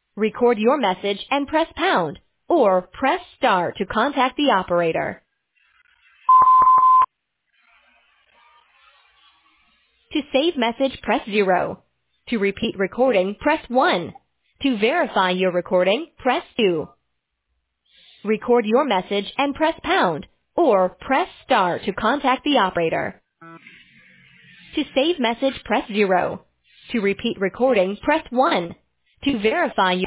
Record your message and press pound, or press star to contact the operator. To save message, press 0. To repeat recording, press 1. To verify your recording, press 2. Record your message and press pound, or press star to contact the operator. To save message, press 0. To repeat recording, press 1. To verify